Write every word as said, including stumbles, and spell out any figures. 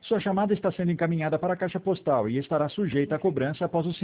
Sua chamada está sendo encaminhada para a caixa postal e estará sujeita a cobrança após o